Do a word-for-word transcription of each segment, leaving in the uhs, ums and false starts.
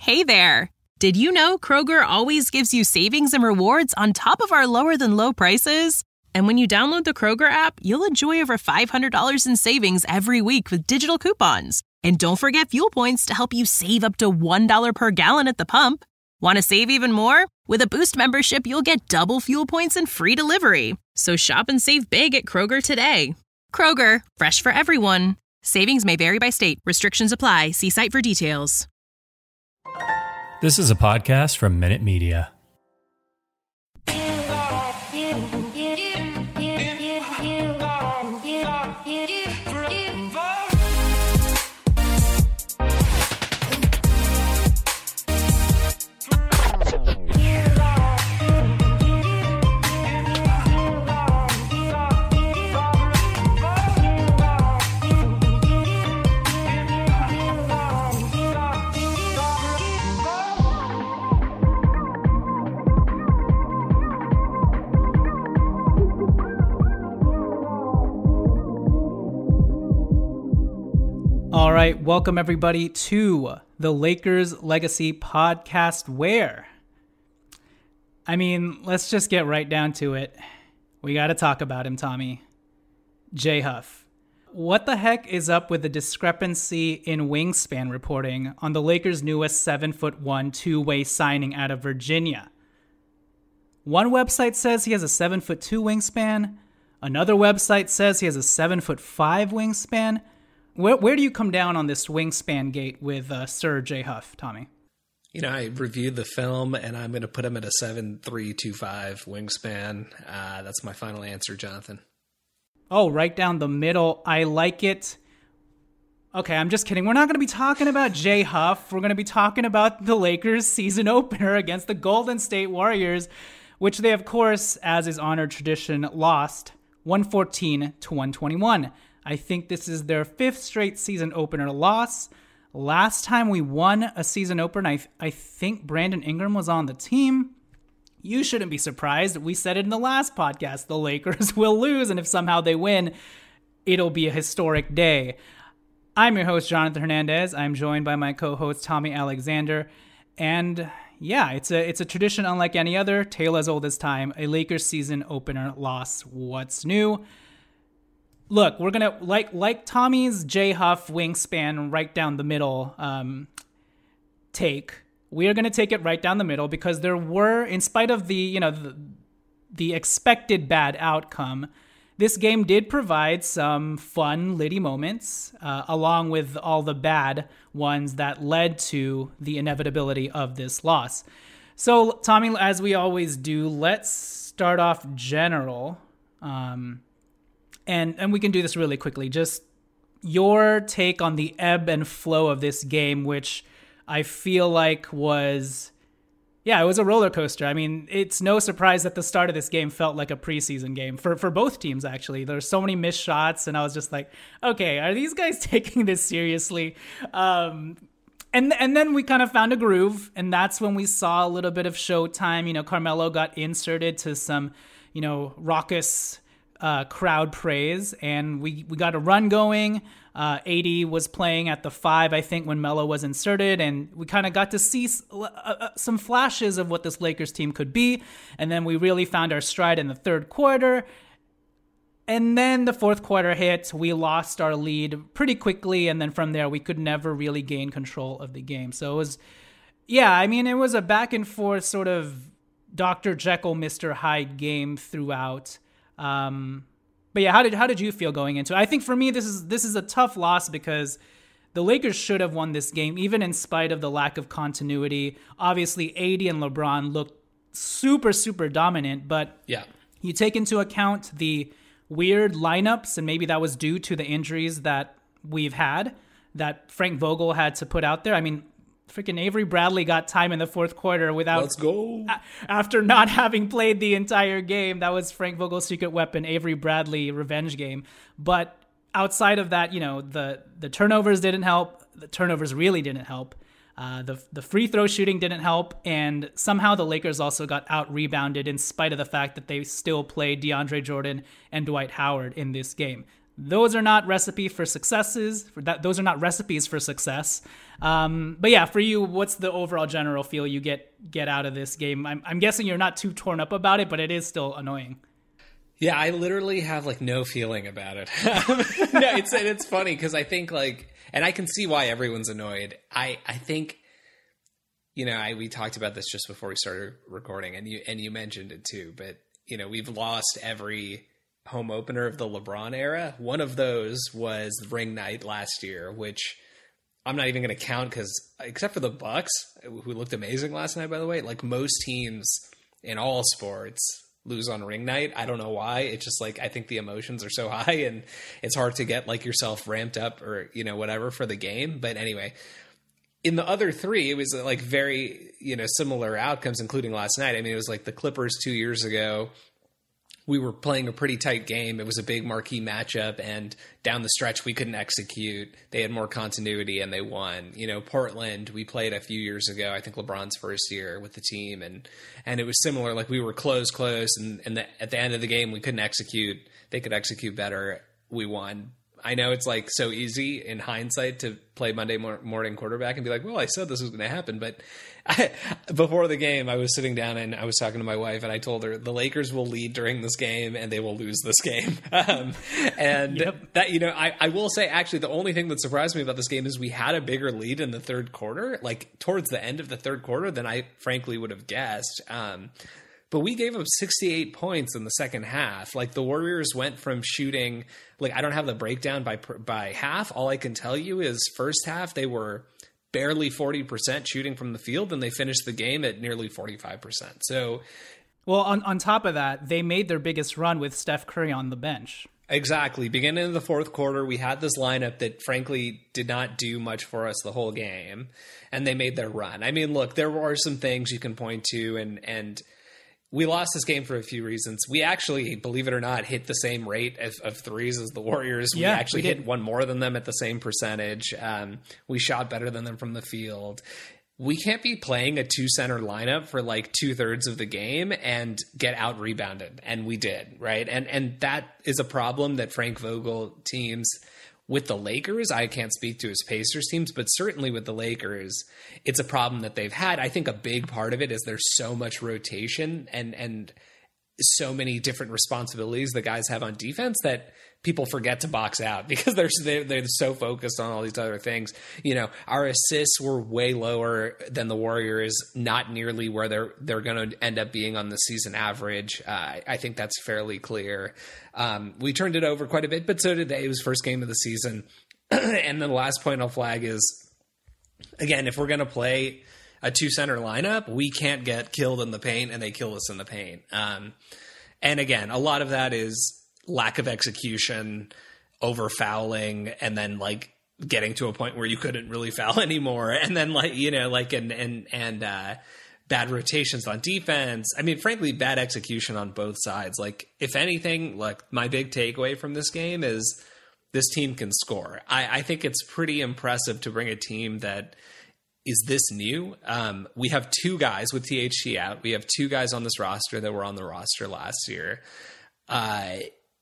Hey there! Did you know Kroger always gives you savings and rewards on top of our lower-than-low prices? And when you download the Kroger app, you'll enjoy over five hundred dollars in savings every week with digital coupons. And don't forget fuel points to help you save up to one dollar per gallon at the pump. Want to save even more? With a Boost membership, you'll get double fuel points and free delivery. So shop and save big at Kroger today. Kroger, fresh for everyone. Savings may vary by state. Restrictions apply. See site for details. This is a podcast from Minute Media. All right, welcome everybody to the Lakers Legacy Podcast, where, I mean, let's just get right down to it. We got to talk about him, Tommy. Jay Huff. What the heck is up with the discrepancy in wingspan reporting on the Lakers' newest seven foot one two-way signing out of Virginia? One website says he has a seven foot two wingspan. Another website says he has a seven foot five wingspan. Where, where do you come down on this wingspan gate with uh, Sir Jay Huff, Tommy? You know, I reviewed the film, and I'm going to put him at a seven three two five wingspan. Uh, that's my final answer, Jonathan. Oh, right down the middle. I like it. Okay, I'm just kidding. We're not going to be talking about Jay Huff. We're going to be talking about the Lakers' season opener against the Golden State Warriors, which they, of course, as is honored tradition, lost one fourteen to one twenty-one. I think this is their fifth straight season opener loss. Last time we won a season opener, I, I think Brandon Ingram was on the team. You shouldn't be surprised. We said it in the last podcast. The Lakers will lose, and if somehow they win, it'll be a historic day. I'm your host, Jonathan Hernandez. I'm joined by my co-host, Tommy Alexander. And yeah, it's a it's a tradition unlike any other, tale as old as time, a Lakers season opener loss. What's new? Look, we're going to, like like Tommy's Jay Huff wingspan right down the middle um, take, we are going to take it right down the middle because there were, in spite of the, you know, the, the expected bad outcome, this game did provide some fun, litty moments, uh, along with all the bad ones that led to the inevitability of this loss. So, Tommy, as we always do, let's start off general. Um And and we can do this really quickly. Just your take on the ebb and flow of this game, which I feel like was, yeah, it was a roller coaster. I mean, it's no surprise that the start of this game felt like a preseason game for, for both teams, actually. There's so many missed shots, and I was just like, okay, are these guys taking this seriously? Um, and, and then we kind of found a groove, and that's when we saw a little bit of showtime. You know, Carmelo got inserted to some, you know, raucous Uh, crowd praise, and we, we got a run going. Uh, A D was playing at the five, I think, when Melo was inserted, and we kind of got to see s- uh, some flashes of what this Lakers team could be, and then we really found our stride in the third quarter. And then the fourth quarter hit, we lost our lead pretty quickly, and then from there, we could never really gain control of the game. So it was, yeah, I mean, it was a back and forth sort of Doctor Jekyll, Mister Hyde game throughout. Um, but yeah, how did how did you feel going into it? I think for me, this is this is a tough loss because the Lakers should have won this game, even in spite of the lack of continuity. Obviously, A D and LeBron looked super, super dominant, but yeah, you take into account the weird lineups, and maybe that was due to the injuries that we've had, that Frank Vogel had to put out there. I mean, freaking Avery Bradley got time in the fourth quarter without. Let's go. After not having played the entire game. That was Frank Vogel's secret weapon, Avery Bradley revenge game. But outside of that, you know, the the turnovers didn't help. The turnovers really didn't help. Uh, the the free throw shooting didn't help, and somehow the Lakers also got out rebounded in spite of the fact that they still played DeAndre Jordan and Dwight Howard in this game. those are not recipe for successes. For that, those are not recipes for success. Um, but yeah, for you, what's the overall general feel you get get out of this game? I'm, I'm guessing you're not too torn up about it, but it is still annoying. Yeah, I literally have like no feeling about it. No, it's it's funny because I think like, and I can see why everyone's annoyed. I I think, you know, I we talked about this just before we started recording, and you and you mentioned it too. But you know, we've lost every home opener of the LeBron era. One of those was Ring Night last year, which I'm not even going to count because, except for the Bucks, who looked amazing last night, by the way, like most teams in all sports lose on Ring Night. I don't know why. It's just like, I think the emotions are so high and it's hard to get like yourself ramped up or, you know, whatever for the game. But anyway, in the other three, it was like very, you know, similar outcomes, including last night. I mean, it was like the Clippers two years ago. We were playing a pretty tight game. It was a big marquee matchup, and down the stretch, we couldn't execute. They had more continuity, and they won. You know, Portland, we played a few years ago, I think LeBron's first year with the team, and and it was similar. Like, we were close, close, and, and the, at the end of the game, we couldn't execute. They could execute better. We won. I know it's, like, so easy in hindsight to play Monday morning quarterback and be like, well, I said this was going to happen, but I, before the game, I was sitting down and I was talking to my wife, and I told her the Lakers will lead during this game and they will lose this game. Um, and yep. that, you know, I, I will say, actually, the only thing that surprised me about this game is we had a bigger lead in the third quarter, like towards the end of the third quarter, than I frankly would have guessed. Um, But we gave up sixty-eight points in the second half. Like, the Warriors went from shooting, like, I don't have the breakdown by by half. All I can tell you is first half they were barely forty percent shooting from the field, and they finished the game at nearly forty-five percent. So, well, on on top of that, they made their biggest run with Steph Curry on the bench. Exactly. Beginning of the fourth quarter, we had this lineup that frankly did not do much for us the whole game, and they made their run. I mean, look, there are some things you can point to, and and we lost this game for a few reasons. We actually, believe it or not, hit the same rate of, of threes as the Warriors. We yeah, actually we hit one more than them at the same percentage. Um, we shot better than them from the field. We can't be playing a two-center lineup for like two-thirds of the game and get out-rebounded. And we did, right? And and that is a problem that Frank Vogel teams with the Lakers, I can't speak to his Pacers teams, but certainly with the Lakers, it's a problem that they've had. I think a big part of it is there's so much rotation and and so many different responsibilities the guys have on defense that people forget to box out because they're, they're they're so focused on all these other things. You know, our assists were way lower than the Warriors, not nearly where they're they're going to end up being on the season average. Uh, I think that's fairly clear. Um, we turned it over quite a bit, but so did they. It was first game of the season. And then the last point I'll flag is, again, if we're going to play a two-center lineup, we can't get killed in the paint, and they kill us in the paint. Um, and again, a lot of that is lack of execution, over fouling, and then like getting to a point where you couldn't really foul anymore. And then like, you know, like, and, and, and, uh, bad rotations on defense. I mean, frankly, bad execution on both sides. Like, if anything, like, my big takeaway from this game is this team can score. I, I think it's pretty impressive to bring a team that is this new. Um, we have two guys with T H T out. We have two guys on this roster that were on the roster last year. Uh,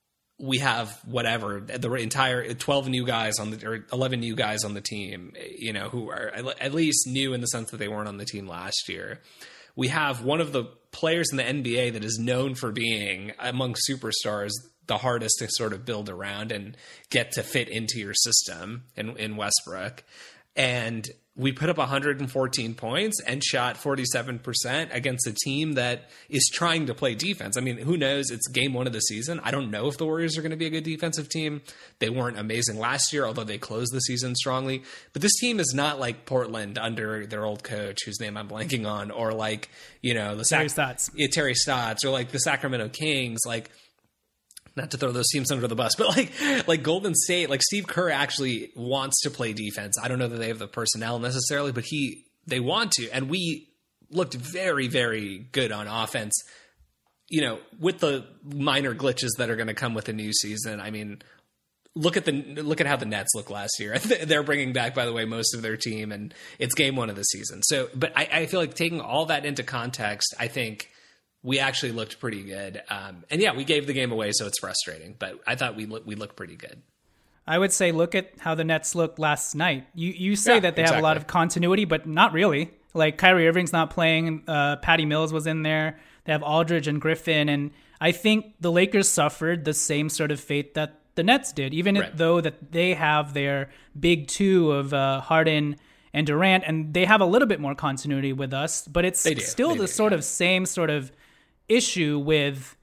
we have whatever the entire twelve new guys on the or eleven new guys on the team, you know, who are at least new in the sense that they weren't on the team last year. We have one of the players in the N B A that is known for being among superstars the hardest to sort of build around and get to fit into your system in, in Westbrook. And we put up one hundred fourteen points and shot forty-seven percent against a team that is trying to play defense. I mean, who knows? It's game one of the season. I don't know if the Warriors are going to be a good defensive team. They weren't amazing last year, although they closed the season strongly. But this team is not like Portland under their old coach, whose name I'm blanking on, or like, you know, the Terry Sac- Stotts. Yeah, Terry Stotts, or like the Sacramento Kings, like, not to throw those teams under the bus, but like like Golden State, like Steve Kerr actually wants to play defense. I don't know that they have the personnel necessarily, but he they want to. And we looked very, very good on offense, you know, with the minor glitches that are going to come with the new season. I mean, look at the look at how the Nets look last year. They're bringing back, by the way, most of their team, and it's game one of the season. So, but I, I feel like taking all that into context, I think we actually looked pretty good. Um, and yeah, we gave the game away, so it's frustrating. But I thought we look, we looked pretty good. I would say look at how the Nets looked last night. You you say Yeah, that they exactly. have a lot of continuity, but not really. Like Kyrie Irving's not playing. Uh, Patty Mills was in there. They have Aldridge and Griffin. And I think the Lakers suffered the same sort of fate that the Nets did, even Right. though that they have their big two of uh, Harden and Durant, and they have a little bit more continuity with us. But it's They do. still They the do, sort yeah. of same sort of issue with...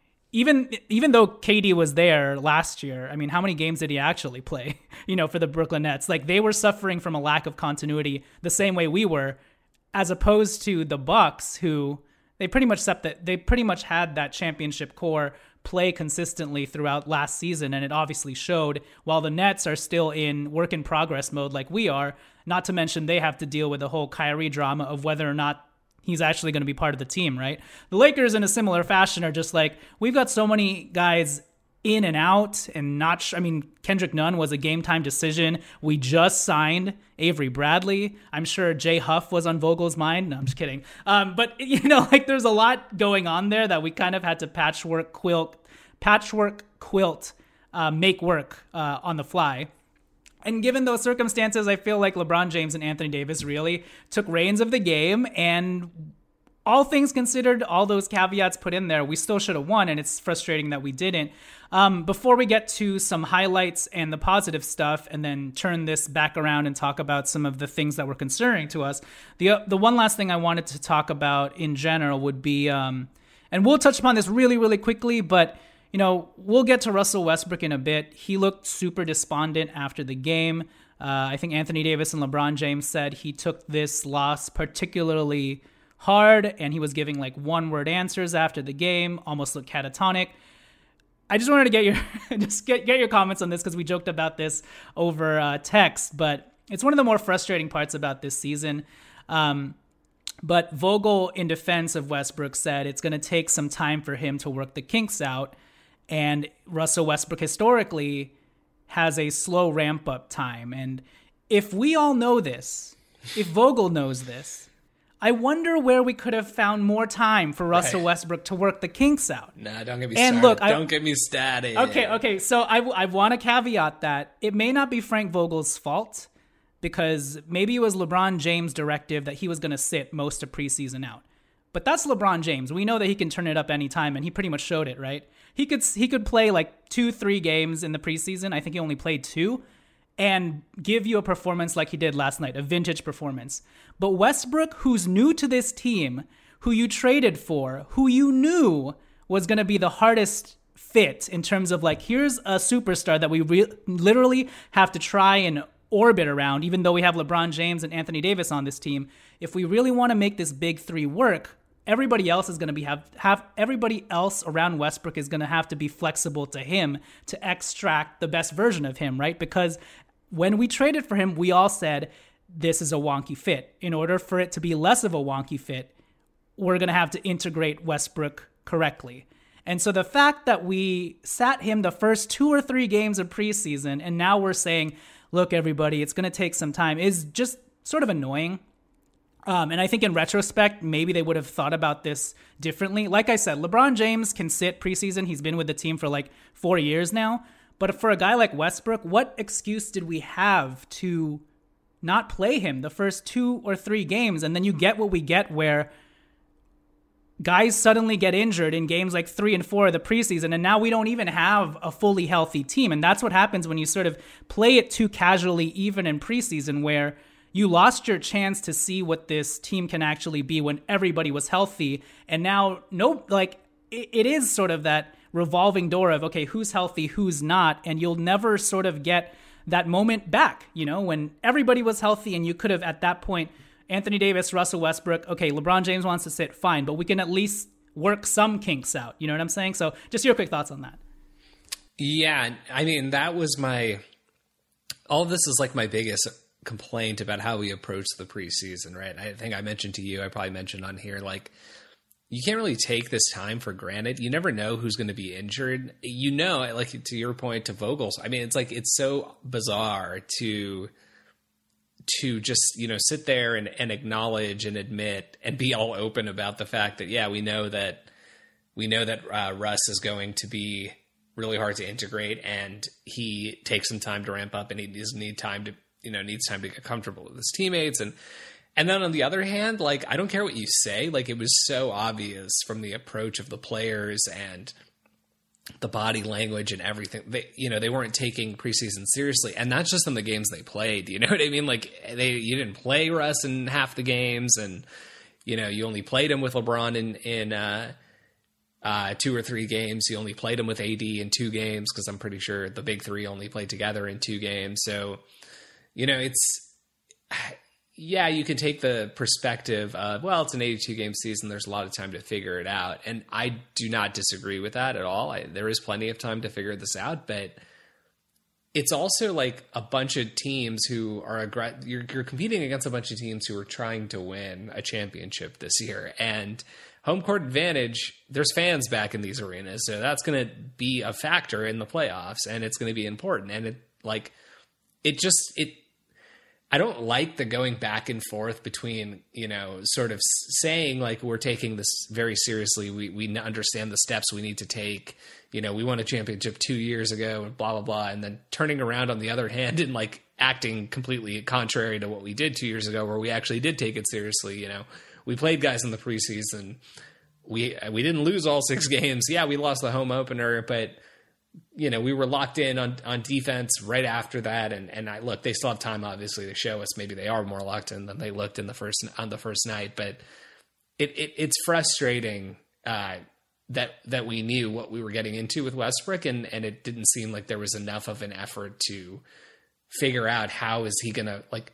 Even even though K D was there last year, I mean, how many games did he actually play, you know, for the Brooklyn Nets? Like, they were suffering from a lack of continuity the same way we were, as opposed to the Bucks, who they pretty much set that they pretty much had that championship core play consistently throughout last season, and it obviously showed, while the Nets are still in work in progress mode like we are, not to mention they have to deal with the whole Kyrie drama of whether or not he's actually going to be part of the team, right? The Lakers, in a similar fashion, are just like, we've got so many guys in and out and not, sh- I mean, Kendrick Nunn was a game time decision. We just signed Avery Bradley. I'm sure Jay Huff was on Vogel's mind. No, I'm just kidding. Um, but, you know, like there's a lot going on there that we kind of had to patchwork quilt, patchwork quilt, uh, make work uh, on the fly. And given those circumstances, I feel like LeBron James and Anthony Davis really took reins of the game. And all things considered, all those caveats put in there, we still should have won. And it's frustrating that we didn't. Um, before we get to some highlights and the positive stuff, and then turn this back around and talk about some of the things that were concerning to us, the uh, the one last thing I wanted to talk about in general would be, um, and we'll touch upon this really, really quickly, but you know, we'll get to Russell Westbrook in a bit. He looked super despondent after the game. Uh, I think Anthony Davis and LeBron James said he took this loss particularly hard, and he was giving like one-word answers after the game, almost looked catatonic. I just wanted to get your just get get your comments on this because we joked about this over uh, text, but it's one of the more frustrating parts about this season. Um, but Vogel, in defense of Westbrook, said it's going to take some time for him to work the kinks out. And Russell Westbrook historically has a slow ramp up time. And if we all know this, if Vogel knows this, I wonder where we could have found more time for Russell Right. Westbrook to work the kinks out. Nah, don't get me And started. look, I- don't get me started. Okay, okay. So I, I want to caveat that it may not be Frank Vogel's fault, because maybe it was LeBron James' directive that he was going to sit most of preseason out. But that's LeBron James. We know that he can turn it up anytime, and he pretty much showed it, right? He could he could play like two, three games in the preseason. I think he only played two, and give you a performance like he did last night, a vintage performance. But Westbrook, who's new to this team, who you traded for, who you knew was going to be the hardest fit in terms of like, here's a superstar that we re- literally have to try and orbit around, even though we have LeBron James and Anthony Davis on this team. If we really want to make this big three work, everybody else is going to be have, have everybody else around Westbrook is going to have to be flexible to him to extract the best version of him, right? Because when we traded for him, we all said this is a wonky fit. In order for it to be less of a wonky fit, we're going to have to integrate Westbrook correctly. And so the fact that we sat him the first two or three games of preseason, and now we're saying, look, everybody, it's going to take some time, is just sort of annoying. Um, and I think in retrospect, maybe they would have thought about this differently. Like I said, LeBron James can sit preseason. He's been with the team for like four years now. But for a guy like Westbrook, what excuse did we have to not play him the first two or three games? And then you get what we get, where guys suddenly get injured in games like three and four of the preseason, and now we don't even have a fully healthy team. And that's what happens when you sort of play it too casually, even in preseason, where you lost your chance to see what this team can actually be when everybody was healthy. And now, no, like it, it is sort of that revolving door of, okay, who's healthy, who's not, and you'll never sort of get that moment back, you know, when everybody was healthy and you could have at that point, Anthony Davis, Russell Westbrook, okay, LeBron James wants to sit, fine, but we can at least work some kinks out. You know what I'm saying? So just your quick thoughts on that. Yeah, I mean, that was my, all of this is like my biggest complaint about how we approach the preseason, right? I think I mentioned to you, I probably mentioned on here, like, you can't really take this time for granted. You never know who's going to be injured. You know, like to your point to Vogel's, I mean, it's like, it's so bizarre to, to just, you know, sit there and, and acknowledge and admit and be all open about the fact that, yeah, we know that we know that uh, Russ is going to be really hard to integrate, and he takes some time to ramp up, and he does need time to, you know, needs time to get comfortable with his teammates. And, and then on the other hand, like, I don't care what you say, like, it was so obvious from the approach of the players and the body language and everything. They, you know, they weren't taking preseason seriously, and not just in the games they played. You know what I mean? Like, they, you didn't play Russ in half the games, and, you know, you only played him with LeBron in, in, uh, Uh, two or three games. He only played him with A D in two games, because I'm pretty sure the big three only played together in two games. So, you know, it's, yeah, you can take the perspective of, well, it's an eighty-two game season. There's a lot of time to figure it out. And I do not disagree with that at all. I, there is plenty of time to figure this out, but it's also like a bunch of teams who are, aggr- you're, you're competing against a bunch of teams who are trying to win a championship this year. And home court advantage, there's fans back in these arenas, so that's going to be a factor in the playoffs, and it's going to be important. And it, like, it just, it, I don't like the going back and forth between, you know, sort of saying like, we're taking this very seriously. We, we understand the steps we need to take. You know, we won a championship two years ago and blah, blah, blah. And then turning around on the other hand and like acting completely contrary to what we did two years ago, where we actually did take it seriously. You know, we played guys in the preseason. We we didn't lose all six games. Yeah, we lost the home opener, but, you know, we were locked in on, on defense right after that. And, and I look, they still have time, obviously, to show us maybe they are more locked in than they looked in the first on the first night. But it, it it's frustrating uh, that that we knew what we were getting into with Westbrook, and, and it didn't seem like there was enough of an effort to figure out how is he going to, like,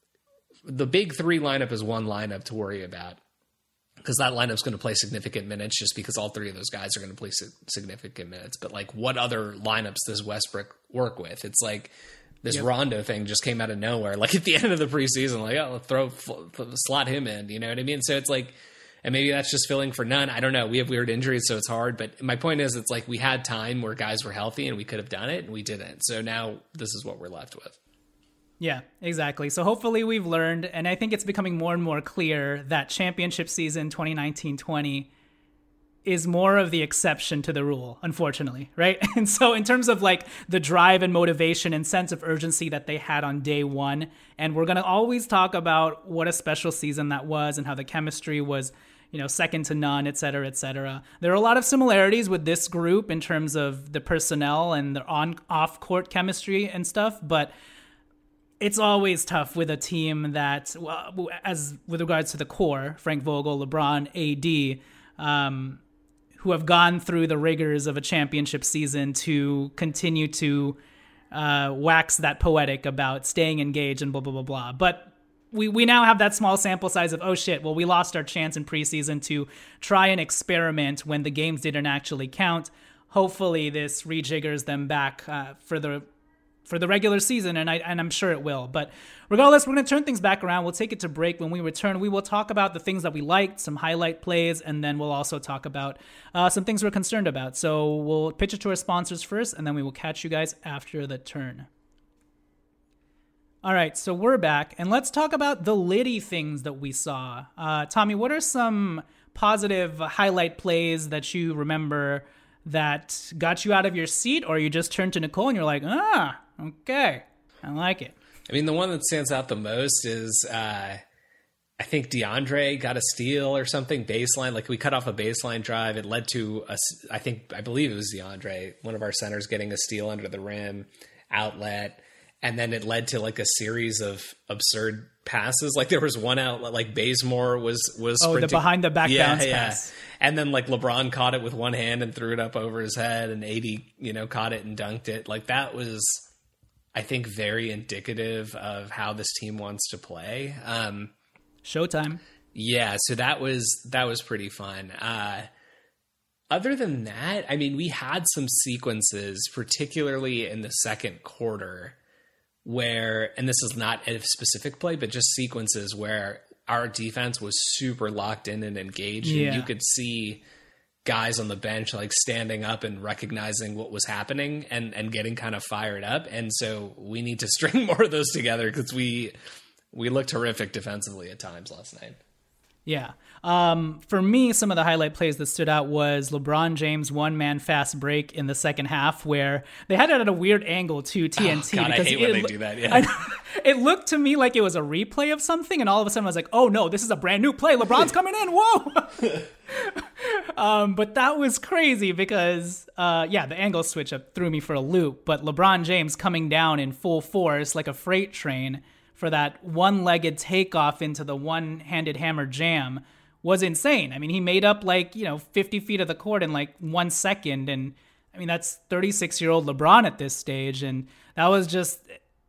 the big three lineup is one lineup to worry about, because that lineup's going to play significant minutes just because all three of those guys are going to play significant minutes. But like, what other lineups does Westbrook work with? It's like this yep. Rondo thing just came out of nowhere. Like at the end of the preseason, like, oh, let's throw, slot him in, you know what I mean? So it's like, and maybe that's just filling for none. I don't know. We have weird injuries, so it's hard. But my point is, it's like we had time where guys were healthy and we could have done it, and we didn't. So now this is what we're left with. Yeah, exactly. So hopefully we've learned, and I think it's becoming more and more clear that championship season twenty nineteen twenty is more of the exception to the rule, unfortunately, right? And so in terms of like the drive and motivation and sense of urgency that they had on day one, and we're going to always talk about what a special season that was and how the chemistry was, you know, second to none, et cetera, et cetera. There are a lot of similarities with this group in terms of the personnel and the on off court chemistry and stuff, but it's always tough with a team that, well, as with regards to the core, Frank Vogel, LeBron, A D, um, who have gone through the rigors of a championship season to continue to uh, wax that poetic about staying engaged and blah, blah, blah, blah. But we, we now have that small sample size of, oh shit, well, we lost our chance in preseason to try and experiment when the games didn't actually count. Hopefully this rejiggers them back uh, for the for the regular season, and, I, and I'm sure it will. But regardless, we're going to turn things back around. We'll take it to break. When we return, we will talk about the things that we liked, some highlight plays, and then we'll also talk about uh, some things we're concerned about. So we'll pitch it to our sponsors first, and then we will catch you guys after the turn. All right, so we're back, and let's talk about the Liddy things that we saw. Uh, Tommy, what are some positive highlight plays that you remember that got you out of your seat, or you just turned to Nicole and you're like, ah, okay, I like it? I mean, the one that stands out the most is uh, I think DeAndre got a steal or something, baseline. Like we cut off a baseline drive. It led to, a, I think, I believe it was DeAndre, one of our centers, getting a steal under the rim, outlet. And then it led to like a series of absurd passes. Like there was one outlet, like Bazemore was was oh sprinting. the behind the back yeah, bounce yeah. pass. And then like LeBron caught it with one hand and threw it up over his head, and A D, you know, caught it and dunked it. Like that was, I think, very indicative of how this team wants to play. Um, Showtime. Yeah, so that was that was pretty fun. Uh, other than that, I mean, we had some sequences, particularly in the second quarter, where, and this is not a specific play, but just sequences where our defense was super locked in and engaged. Yeah. And you could see guys on the bench like standing up and recognizing what was happening and, and getting kind of fired up. And so we need to string more of those together, because we we looked horrific defensively at times last night. Yeah. Um, for me, some of the highlight plays that stood out was LeBron James one-man fast break in the second half, where they had it at a weird angle to T N T. Oh, God, because I hate it, when they do that. Yeah. I, it looked to me like it was a replay of something, and all of a sudden I was like, oh no, this is a brand new play. LeBron's coming in. Whoa. um, but that was crazy because, uh, yeah, the angle switch up threw me for a loop. But LeBron James coming down in full force like a freight train for that one-legged takeoff into the one-handed hammer jam was insane. I mean, he made up like, you know, fifty feet of the court in like one second. And I mean, that's thirty-six-year-old LeBron at this stage. And that was just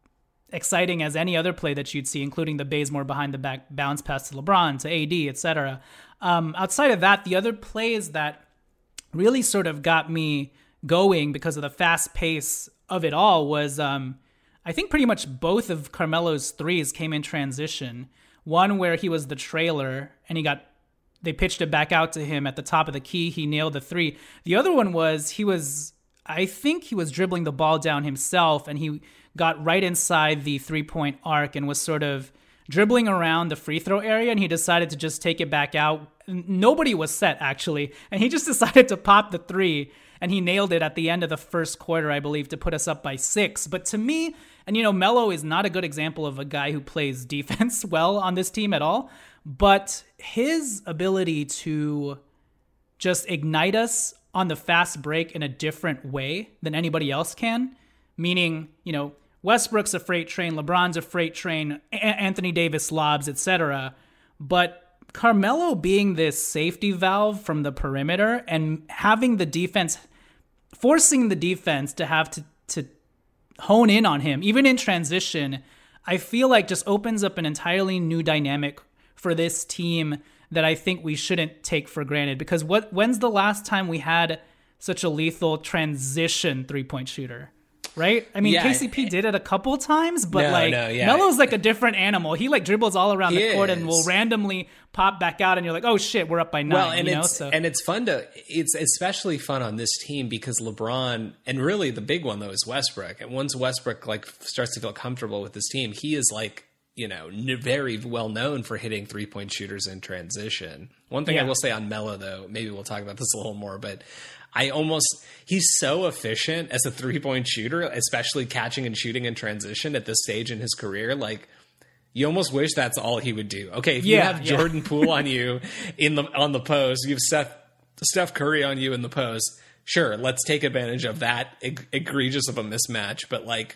exciting as any other play that you'd see, including the Bazemore behind the back bounce pass to LeBron, to A D, et cetera. Um, outside of that, the other plays that really sort of got me going because of the fast pace of it all was, um, I think pretty much both of Carmelo's threes came in transition. One where he was the trailer and he got they pitched it back out to him at the top of the key. He nailed the three. The other one was he was, I think he was dribbling the ball down himself, and he got right inside the three-point arc and was sort of dribbling around the free throw area, and he decided to just take it back out. Nobody was set, actually, and he just decided to pop the three, and he nailed it at the end of the first quarter, I believe, to put us up by six. But to me, and you know, Melo is not a good example of a guy who plays defense well on this team at all, but his ability to just ignite us on the fast break in a different way than anybody else can, meaning, you know, Westbrook's a freight train, LeBron's a freight train, a- Anthony Davis lobs, et cetera. But Carmelo being this safety valve from the perimeter and having the defense, forcing the defense to have to, to hone in on him, even in transition, I feel like just opens up an entirely new dynamic for this team that I think we shouldn't take for granted. Because what when's the last time we had such a lethal transition three-point shooter? Right? I mean, yeah, K C P did it a couple times, but no, like no, yeah. Melo's like a different animal. He like dribbles all around He the court is. and will randomly pop back out, and you're like, oh shit, we're up by nine. Well, and you know? it's so. and it's fun to it's especially fun on this team because LeBron, and really the big one though is Westbrook. And once Westbrook like starts to feel comfortable with this team, he is like, you know, n- very well known for hitting three point shooters in transition. One thing Yeah. I will say on Melo though, maybe we'll talk about this a little more, but I almost he's so efficient as a three point shooter, especially catching and shooting in transition at this stage in his career. Like, you almost wish that's all he would do. Okay, if you Yeah, have yeah. Jordan Poole on you in the on the post, you have Steph Steph Curry on you in the post. Sure, let's take advantage of that eg- egregious of a mismatch, but like,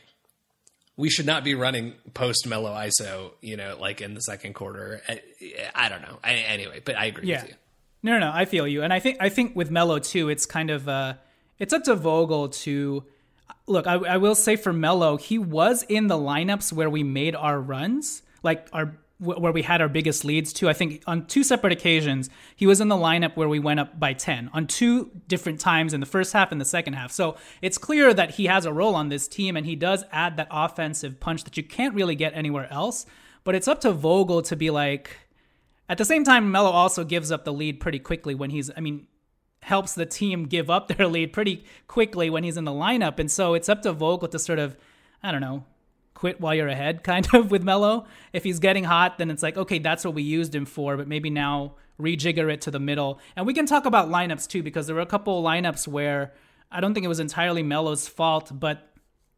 we should not be running post Melo I S O, you know, like in the second quarter. I, I don't know. I, anyway, but I agree Yeah. with you. No, no, no, I feel you. And I think I think with Melo too, it's kind of uh it's up to Vogel to look, I, I will say for Melo, he was in the lineups where we made our runs, like our where we had our biggest leads too. I think on two separate occasions, he was in the lineup where we went up by ten on two different times in the first half and the second half. So it's clear that he has a role on this team, and he does add that offensive punch that you can't really get anywhere else. But it's up to Vogel to be like, at the same time, Melo also gives up the lead pretty quickly when he's, I mean, helps the team give up their lead pretty quickly when he's in the lineup. And so it's up to Vogel to sort of, I don't know, quit while you're ahead kind of with Melo. If he's getting hot, then it's like, okay, that's what we used him for, but maybe now rejigger it to the middle. And we can talk about lineups too, because there were a couple of lineups where I don't think it was entirely Melo's fault, but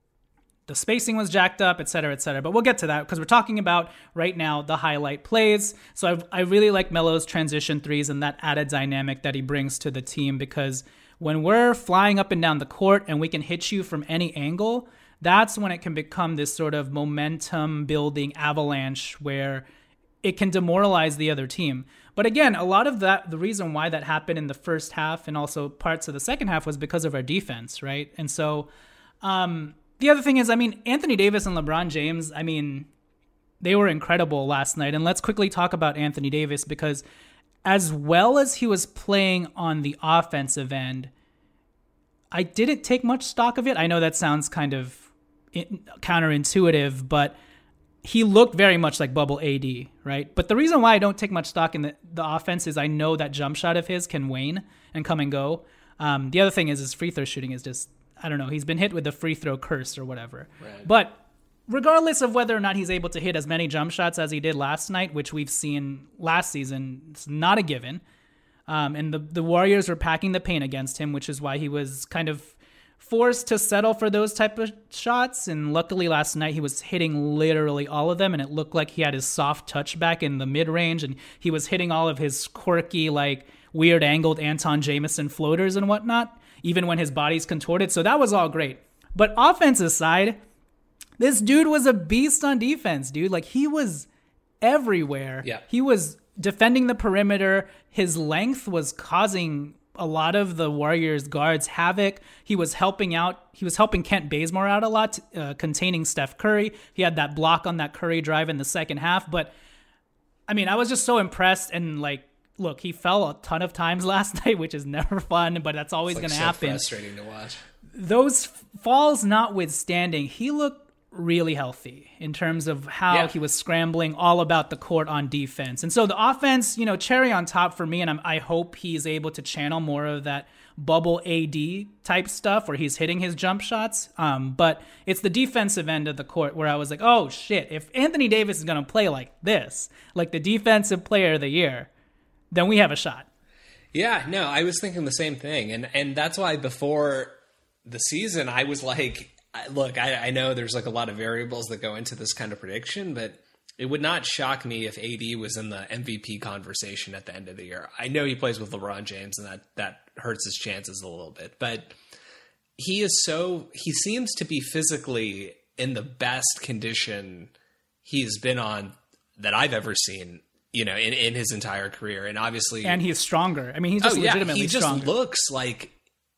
the spacing was jacked up, et cetera, et cetera. But we'll get to that because we're talking about right now the highlight plays. So I, I really like Melo's transition threes and that added dynamic that he brings to the team, because when we're flying up and down the court and we can hit you from any angle, that's when it can become this sort of momentum building avalanche where it can demoralize the other team. But again, a lot of that, the reason why that happened in the first half and also parts of the second half was because of our defense, right? And so, um, the other thing is, I mean, Anthony Davis and LeBron James, I mean, they were incredible last night. And let's quickly talk about Anthony Davis, because as well as he was playing on the offensive end, I didn't take much stock of it. I know that sounds kind of counterintuitive, but he looked very much like bubble A D, right? But the reason why I don't take much stock in the, the offense is I know that jump shot of his can wane and come and go. Um, the other thing is his free throw shooting is just, I don't know, he's been hit with the free throw curse or whatever. Right. But regardless of whether or not he's able to hit as many jump shots as he did last night, which we've seen last season, it's not a given. Um, and the, the Warriors were packing the paint against him, which is why he was kind of forced to settle for those type of shots. And luckily last night he was hitting literally all of them, and it looked like he had his soft touch back in the mid-range, and he was hitting all of his quirky, like weird angled Anton Jameson floaters and whatnot, even when his body's contorted. So that was all great. But offense aside, this dude was a beast on defense, dude. Like, he was everywhere. Yeah. He was defending the perimeter. His length was causing a lot of the Warriors guards havoc. He was helping out. He was helping Kent Bazemore out a lot, uh, containing Steph Curry. He had that block on that Curry drive in the second half. But, I mean, I was just so impressed. And, like, look, he fell a ton of times last night, which is never fun, but that's always it's like going to so happen. Frustrating to watch. Those falls notwithstanding, he looked really healthy in terms of how yeah. he was scrambling all about the court on defense. And so the offense, you know, cherry on top for me, and I'm, I hope he's able to channel more of that bubble A D type stuff where he's hitting his jump shots. Um, but it's the defensive end of the court where I was like, oh shit, if Anthony Davis is going to play like this, like the defensive player of the year, then we have a shot. Yeah, no, I was thinking the same thing. And, and that's why before the season, I was like, look, I, I know there's like a lot of variables that go into this kind of prediction, but it would not shock me if A D was in the M V P conversation at the end of the year. I know he plays with LeBron James, and that, that hurts his chances a little bit, but he is so, he seems to be physically in the best condition he's been on that I've ever seen, you know, in, in his entire career. And obviously, and he's stronger. I mean, he's just oh, yeah, legitimately he just stronger. looks like,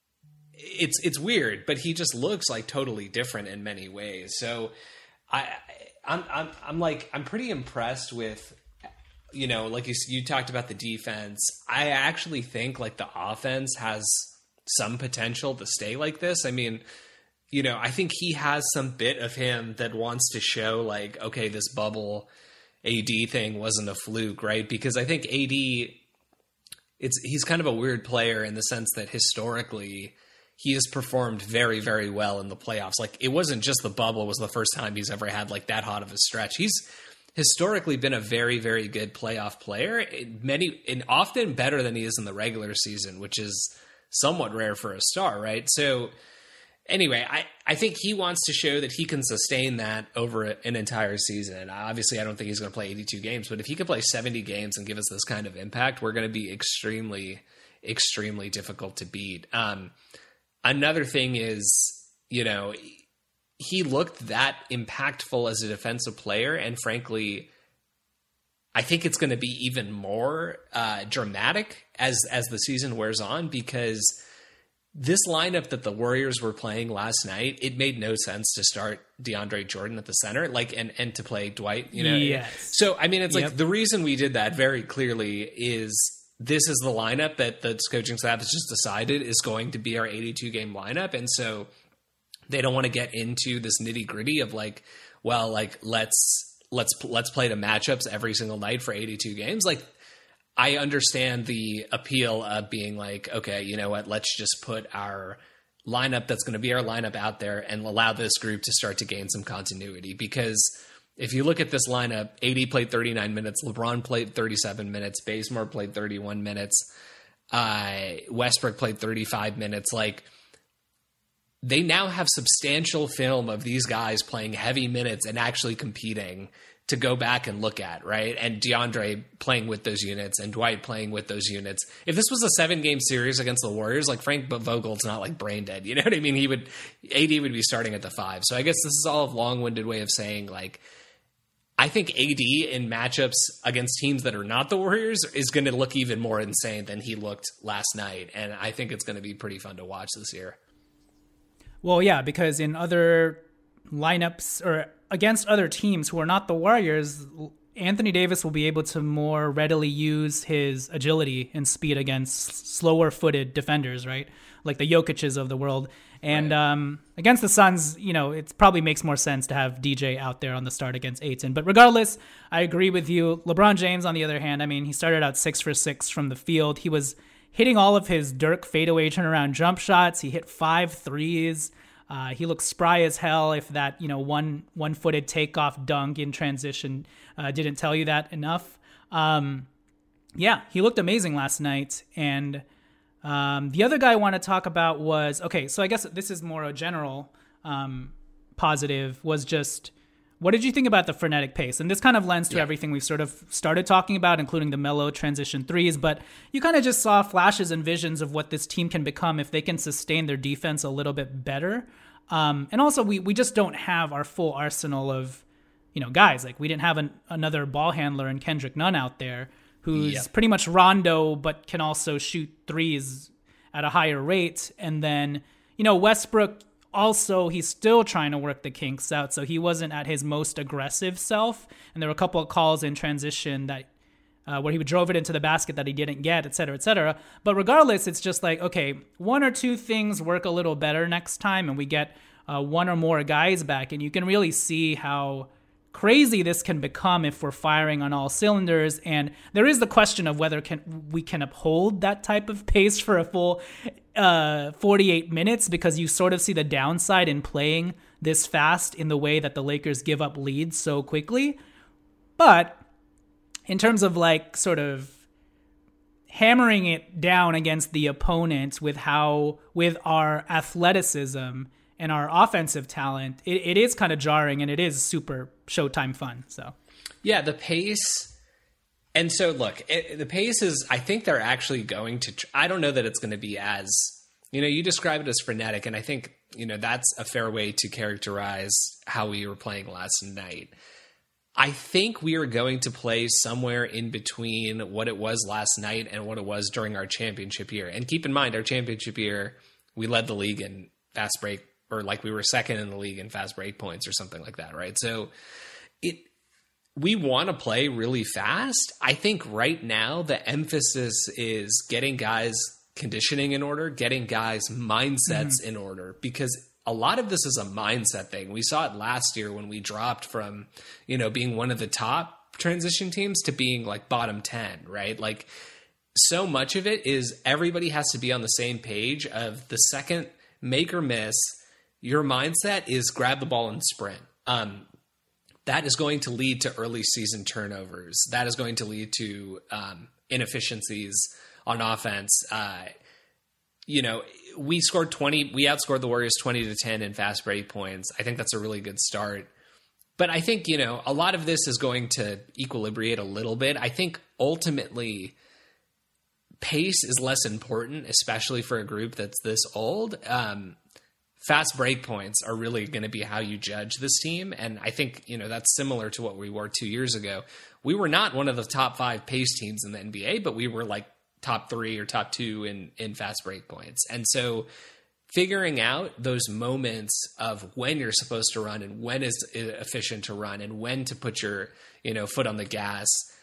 It's it's weird, but he just looks like totally different in many ways. So I I'm I'm I'm like I'm pretty impressed with, you know, like you you talked about the defense. I actually think like the offense has some potential to stay like this. I mean, you know, I think he has some bit of him that wants to show like, okay, this bubble A D thing wasn't a fluke, right? Because I think A D, it's he's kind of a weird player in the sense that historically he has performed very, very well in the playoffs. Like, it wasn't just the bubble was the first time he's ever had like that hot of a stretch. He's historically been a very, very good playoff player, many and often better than he is in the regular season, which is somewhat rare for a star, right? So anyway, I, I think he wants to show that he can sustain that over an entire season. Obviously, I don't think he's going to play eighty-two games, but if he can play seventy games and give us this kind of impact, we're going to be extremely, extremely difficult to beat. Um, Another thing is, you know, he looked that impactful as a defensive player. And frankly, I think it's going to be even more uh, dramatic as, as the season wears on, because this lineup that the Warriors were playing last night, it made no sense to start DeAndre Jordan at the center, like, and, and to play Dwight, you know? Yes. So, I mean, it's Yep. like the reason we did that very clearly is this is the lineup that the coaching staff has just decided is going to be our eighty-two game lineup. And so they don't want to get into this nitty gritty of like, well, like let's, let's, let's play the matchups every single night for eighty-two games. Like, I understand the appeal of being like, okay, you know what, let's just put our lineup that's going to be our lineup out there and allow this group to start to gain some continuity. Because if you look at this lineup, A D played thirty-nine minutes, LeBron played thirty-seven minutes, Bazemore played thirty-one minutes, uh, Westbrook played thirty-five minutes. Like, they now have substantial film of these guys playing heavy minutes and actually competing to go back and look at, right? And DeAndre playing with those units and Dwight playing with those units. If this was a seven-game series against the Warriors, like Frank Vogel's not like brain dead, you know what I mean? He would, A D would be starting at the five. So I guess this is all a long-winded way of saying, like, I think A D in matchups against teams that are not the Warriors is going to look even more insane than he looked last night. And I think it's going to be pretty fun to watch this year. Well, yeah, because in other lineups or against other teams who are not the Warriors, Anthony Davis will be able to more readily use his agility and speed against slower footed defenders, right? Like the Jokic's of the world. And right. um, against the Suns, you know, it probably makes more sense to have D J out there on the start against Ayton. But regardless, I agree with you. LeBron James, on the other hand, I mean, he started out six for six from the field. He was hitting all of his Dirk fadeaway turnaround jump shots. He hit five threes. Uh, he looked spry as hell. If that, you know, one one-footed takeoff dunk in transition uh, didn't tell you that enough. Um, yeah, he looked amazing last night. And um, the other guy I want to talk about was, okay, so I guess this is more a general um, positive, was just, what did you think about the frenetic pace? And this kind of lends to yeah. everything we've sort of started talking about, including the mellow transition threes. But you kind of just saw flashes and visions of what this team can become if they can sustain their defense a little bit better. Um, and also, we we just don't have our full arsenal of, you know, guys. Like, we didn't have an, another ball handler in Kendrick Nunn out there who's yeah. pretty much Rondo, but can also shoot threes at a higher rate. And then, you know, Westbrook, also, he's still trying to work the kinks out, so he wasn't at his most aggressive self. And there were a couple of calls in transition that uh, where he drove it into the basket that he didn't get, et cetera, et cetera. But regardless, it's just like, okay, one or two things work a little better next time, and we get uh, one or more guys back, and you can really see how crazy this can become if we're firing on all cylinders. And there is the question of whether can we can uphold that type of pace for a full uh, forty-eight minutes, because you sort of see the downside in playing this fast in the way that the Lakers give up leads so quickly. But in terms of like sort of hammering it down against the opponent with how with our athleticism and our offensive talent, it, it is kind of jarring, and it is super Showtime fun. So, yeah, the pace. And so, look, it, the pace is, I think they're actually going to, tr- I don't know that it's going to be as, you know, you describe it as frenetic, and I think, you know, that's a fair way to characterize how we were playing last night. I think we are going to play somewhere in between what it was last night and what it was during our championship year. And keep in mind, our championship year, we led the league in fast break, or like we were second in the league in fast break points or something like that, right? So it we want to play really fast. I think right now the emphasis is getting guys conditioning in order, getting guys mindsets mm-hmm. in order, because a lot of this is a mindset thing. We saw it last year when we dropped from, you know, being one of the top transition teams to being like bottom ten, right? Like, so much of it is everybody has to be on the same page of the second make or miss. Your mindset is grab the ball and sprint. Um, that is going to lead to early season turnovers. That is going to lead to um, inefficiencies on offense. Uh, you know, we scored twenty. We outscored the Warriors twenty to ten in fast break points. I think that's a really good start. But I think, you know, a lot of this is going to equilibrate a little bit. I think ultimately pace is less important, especially for a group that's this old. Um, Fast break points are really going to be how you judge this team. And I think, you know, that's similar to what we were two years ago. We were not one of the top five pace teams in the N B A, but we were like top three or top two in, in fast break points. And so figuring out those moments of when you're supposed to run and when is efficient to run and when to put your, you know, foot on the gas,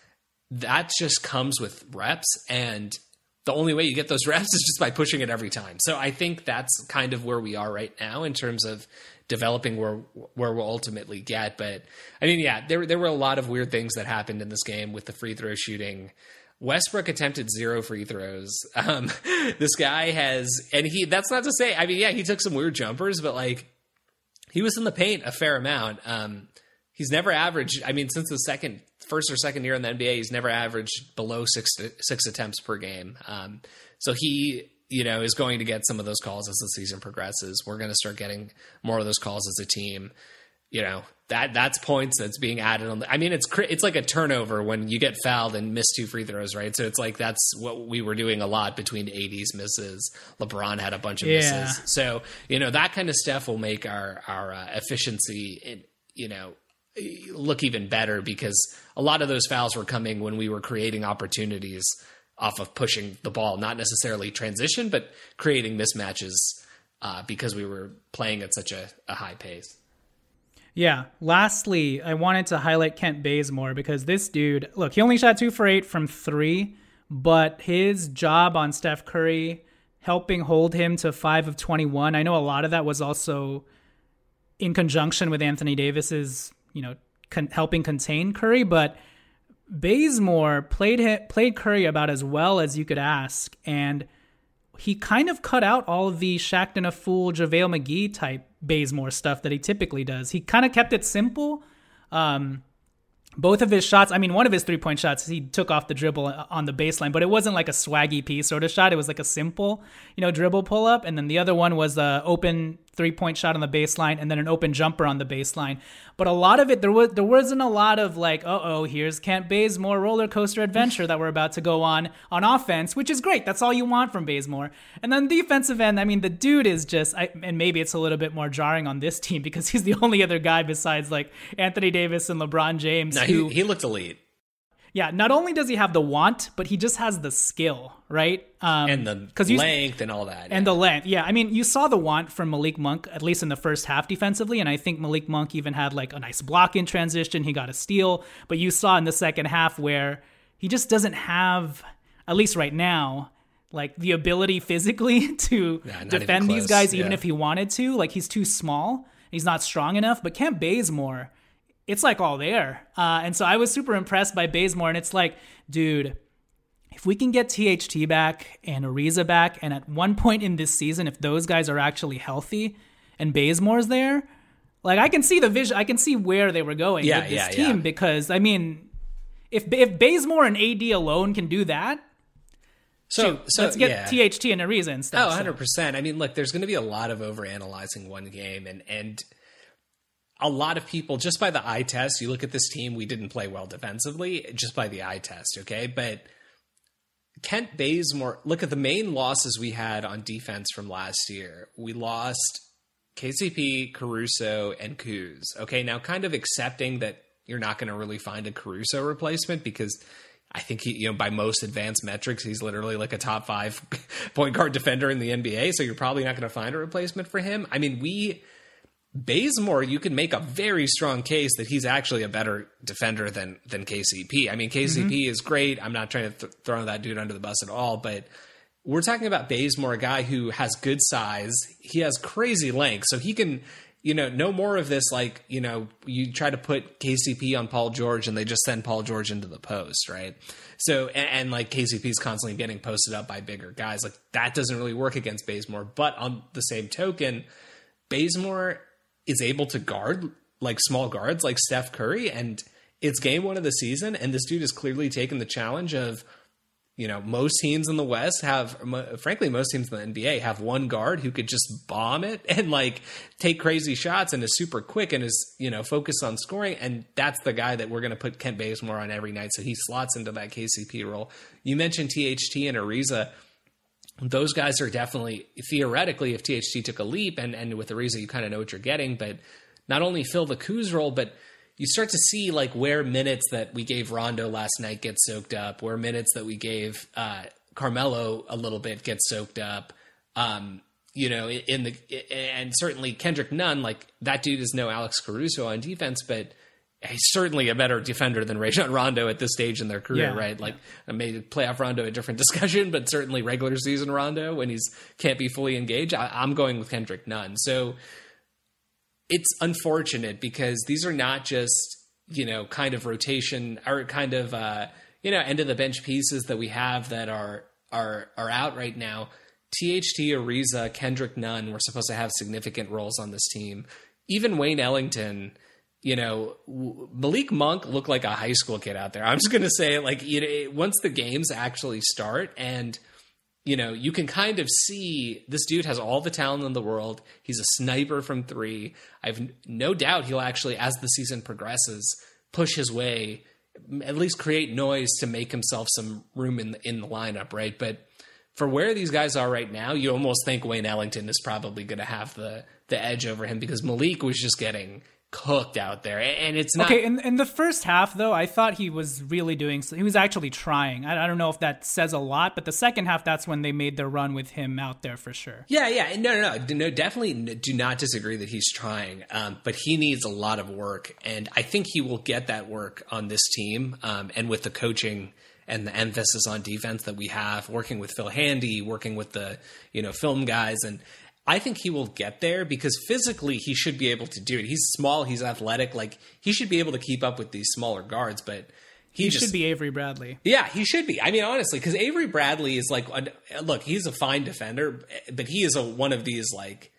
that just comes with reps. And the only way you get those reps is just by pushing it every time. So I think that's kind of where we are right now in terms of developing where where we'll ultimately get. But I mean, yeah, there there were a lot of weird things that happened in this game with the free throw shooting. Westbrook attempted zero free throws. Um, this guy has, and he, that's not to say, I mean, yeah, he took some weird jumpers, but like he was in the paint a fair amount. Um, he's never averaged, I mean, since the second, first or second year in the N B A, he's never averaged below six, six attempts per game. Um, so he, you know, is going to get some of those calls as the season progresses. We're going to start getting more of those calls as a team. You know, that that's points that's being added on. The, I mean, it's it's like a turnover when you get fouled and miss two free throws, right? So it's like that's what we were doing a lot between A D's misses. LeBron had a bunch of yeah. misses. So, you know, that kind of stuff will make our, our uh, efficiency, in, you know, look even better, because a lot of those fouls were coming when we were creating opportunities off of pushing the ball, not necessarily transition, but creating mismatches uh, because we were playing at such a, a high pace. Yeah. Lastly, I wanted to highlight Kent Bazemore, because this dude, look, he only shot two for eight from three, but his job on Steph Curry, helping hold him to five of twenty-one. I know a lot of that was also in conjunction with Anthony Davis's, you know, con- helping contain Curry, but Bazemore played played Curry about as well as you could ask, and he kind of cut out all of the Shaqtin' a Fool, JaVale McGee type Bazemore stuff that he typically does. He kind of kept it simple. Um, both of his shots, I mean, one of his three-point shots, he took off the dribble on the baseline, but it wasn't like a swaggy P sort of shot. It was like a simple, you know, dribble pull-up. And then the other one was the open three-point shot on the baseline and then an open jumper on the baseline. But a lot of it, there was there wasn't a lot of like, uh-oh, here's Kent Bazemore roller coaster adventure that we're about to go on on offense, which is great. That's all you want from Bazemore. And then defensive end, I mean, the dude is just, I, and maybe it's a little bit more jarring on this team because he's the only other guy besides like Anthony Davis and LeBron James. No, who, he, he looked elite. Yeah, not only does he have the want, but he just has the skill, right? Um, and the you, length and all that. And yeah. the length, yeah. I mean, you saw the want from Malik Monk, at least in the first half defensively, and I think Malik Monk even had like a nice block in transition. He got a steal, but you saw in the second half where he just doesn't have, at least right now, like the ability physically to yeah, defend these guys, even yeah. if he wanted to. Like he's too small. He's not strong enough, but Kent Bazemore, it's like all there. Uh, and so I was super impressed by Bazemore. And it's like, dude, if we can get T H T back and Ariza back, and at one point in this season, if those guys are actually healthy and Bazemore's there, like I can see the vision, I can see where they were going yeah, with this yeah, team. Yeah. Because, I mean, if if Bazemore and A D alone can do that, So, shoot, so let's get yeah. T H T and Ariza and stuff. Oh, one hundred percent. So. I mean, look, there's going to be a lot of overanalyzing one game, and and a lot of people, just by the eye test, you look at this team, we didn't play well defensively, just by the eye test, okay? But Kent Bazemore, look at the main losses we had on defense from last year. We lost K C P, Caruso, and Kuz. Okay, now kind of accepting that you're not going to really find a Caruso replacement because I think he, you know, by most advanced metrics, he's literally like a top five point guard defender in the N B A. So you're probably not going to find a replacement for him. I mean, we, Bazemore, you can make a very strong case that he's actually a better defender than, than K C P. I mean, K C P mm-hmm. is great. I'm not trying to th- throw that dude under the bus at all, but we're talking about Bazemore, a guy who has good size. He has crazy length. So he can, you know, no more of this, like, you know, you try to put K C P on Paul George and they just send Paul George into the post, right? So, and, and like K C P is constantly getting posted up by bigger guys. Like that doesn't really work against Bazemore. But on the same token, Bazemore is able to guard like small guards like Steph Curry. And it's game one of the season. And this dude has clearly taken the challenge of, you know, most teams in the West have, frankly, most teams in the N B A have one guard who could just bomb it and like take crazy shots and is super quick and is, you know, focused on scoring. And that's the guy that we're going to put Kent Bazemore on every night. So he slots into that K C P role. You mentioned T H T and Ariza. Those guys are definitely, theoretically, if T H T took a leap and, and with Ariza, you kind of know what you're getting, but not only fill the Kuz role, but you start to see like where minutes that we gave Rondo last night get soaked up, where minutes that we gave uh, Carmelo a little bit get soaked up. Um, you know, in the and certainly Kendrick Nunn, like that dude is no Alex Caruso on defense, but he's certainly a better defender than Rajon Rondo at this stage in their career, yeah, right? Like yeah. maybe playoff Rondo a different discussion, but certainly regular season Rondo when he's can't be fully engaged. I, I'm going with Kendrick Nunn. So it's unfortunate because these are not just, you know, kind of rotation or kind of, uh, you know, end of the bench pieces that we have that are, are, are out right now. T H T, Ariza, Kendrick Nunn were supposed to have significant roles on this team. Even Wayne Ellington, you know, Malik Monk looked like a high school kid out there. I'm just going to say, like, you know, once the games actually start and, you know, you can kind of see this dude has all the talent in the world. He's a sniper from three. I have no doubt he'll actually, as the season progresses, push his way, at least create noise to make himself some room in the, in the lineup, right? But for where these guys are right now, you almost think Wayne Ellington is probably going to have the the edge over him because Malik was just getting cooked out there, and it's not okay. In, in the first half, though, I thought he was really doing. He was actually trying. I, I don't know if that says a lot, but the second half, that's when they made their run with him out there for sure. Yeah, yeah, no, no, no, no. Definitely, do not disagree that he's trying, um, but he needs a lot of work, and I think he will get that work on this team, um, and with the coaching and the emphasis on defense that we have, working with Phil Handy, working with the you know film guys, and I think he will get there because physically he should be able to do it. He's small, he's athletic, like he should be able to keep up with these smaller guards, but he, he just, should be Avery Bradley. Yeah, he should be. I mean, honestly, because Avery Bradley is like, look, he's a fine defender, but he is a, one of these like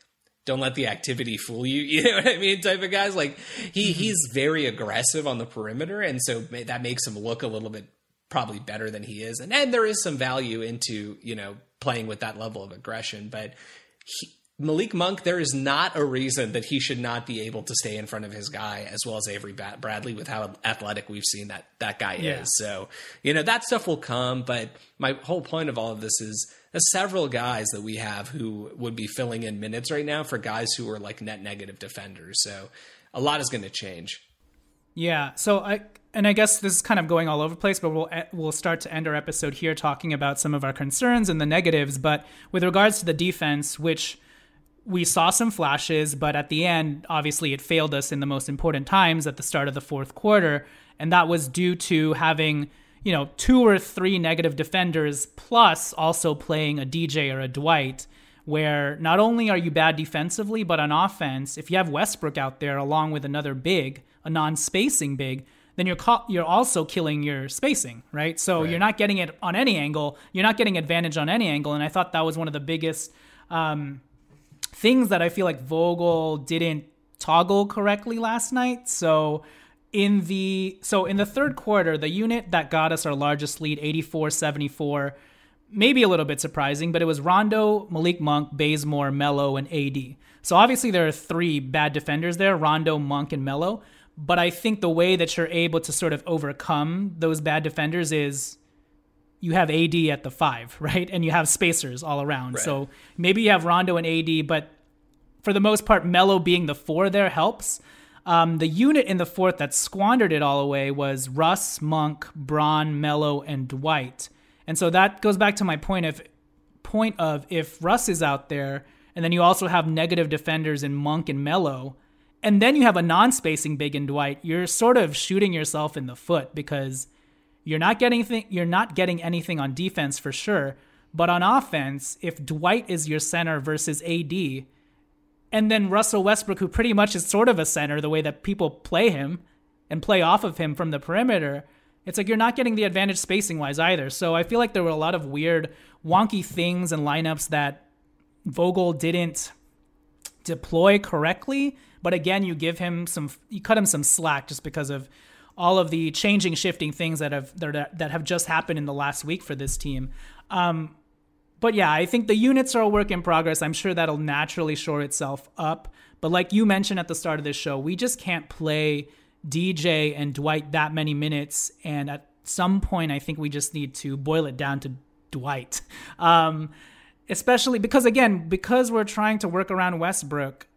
don't let the activity fool you. You know what I mean? Type of guys. Like he, mm-hmm. he's very aggressive on the perimeter. And so that makes him look a little bit probably better than he is. And and there is some value into, you know, playing with that level of aggression, but he, Malik Monk, there is not a reason that he should not be able to stay in front of his guy as well as Avery Bradley with how athletic we've seen that that guy yeah. is. So, you know, that stuff will come. But my whole point of all of this is there's several guys that we have who would be filling in minutes right now for guys who are like net negative defenders. So a lot is going to change. Yeah. So I, and I guess this is kind of going all over the place, but we'll, we'll start to end our episode here talking about some of our concerns and the negatives. But with regards to the defense, which we saw some flashes, but at the end, obviously it failed us in the most important times at the start of the fourth quarter. And that was due to having, you know, two or three negative defenders, plus also playing a D J or a Dwight, where not only are you bad defensively, but on offense, if you have Westbrook out there along with another big, a non-spacing big, then you're ca- you're also killing your spacing, right? So right. you're not getting it on any angle. You're not getting advantage on any angle. And I thought that was one of the biggest um, things that I feel like Vogel didn't toggle correctly last night. So in the so in the third quarter, the unit that got us our largest lead, eighty-four seventy-four, maybe a little bit surprising, but it was Rondo, Malik Monk, Bazemore, Melo, and A D. So obviously there are three bad defenders there, Rondo, Monk, and Melo. But I think the way that you're able to sort of overcome those bad defenders is you have A D at the five, right? And you have spacers all around. Right. So maybe you have Rondo and A D, but for the most part, Melo being the four there helps. Um, the unit in the fourth that squandered it all away was Russ, Monk, Bron, Melo, and Dwight. And so that goes back to my point of point of if Russ is out there, and then you also have negative defenders in Monk and Melo, and then you have a non-spacing big in Dwight, you're sort of shooting yourself in the foot because you're not getting th- you're not getting anything on defense for sure. But on offense, if Dwight is your center versus A D, and then Russell Westbrook, who pretty much is sort of a center the way that people play him and play off of him from the perimeter, it's like you're not getting the advantage spacing-wise either. So I feel like there were a lot of weird, wonky things and lineups that Vogel didn't deploy correctly. But again, you give him some, you cut him some slack just because of all of the changing, shifting things that have that, that have just happened in the last week for this team. Um, but yeah, I think the units are a work in progress. I'm sure that'll naturally shore itself up. But like you mentioned at the start of this show, we just can't play D J and Dwight that many minutes. And at some point, I think we just need to boil it down to Dwight. Um, especially because, again, because we're trying to work around Westbrook,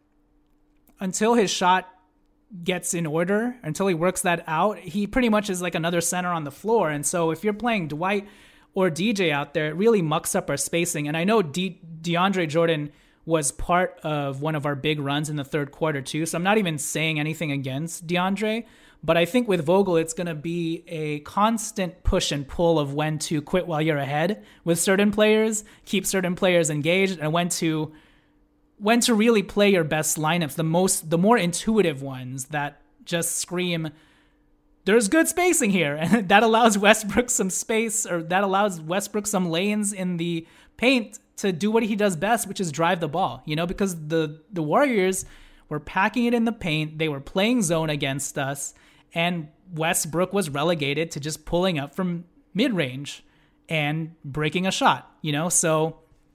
until his shot gets in order, until he works that out, he pretty much is like another center on the floor. And so if you're playing Dwight or D J out there, it really mucks up our spacing. And I know De- DeAndre Jordan was part of one of our big runs in the third quarter too, so I'm not even saying anything against DeAndre, but I think with Vogel, it's going to be a constant push and pull of when to quit while you're ahead with certain players, keep certain players engaged, and when to when to really play your best lineups, the most, the more intuitive ones that just scream, there's good spacing here. And that allows Westbrook some space, or that allows Westbrook some lanes in the paint to do what he does best, which is drive the ball, you know, because the, the Warriors were packing it in the paint. They were playing zone against us, and Westbrook was relegated to just pulling up from mid-range and breaking a shot, you know? So,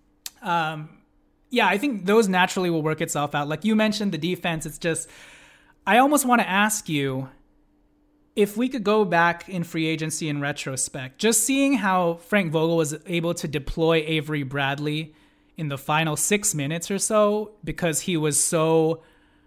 um, yeah, I think those naturally will work itself out. Like you mentioned, the defense, it's just, I almost want to ask you if we could go back in free agency in retrospect, just seeing how Frank Vogel was able to deploy Avery Bradley in the final six minutes or so because he was so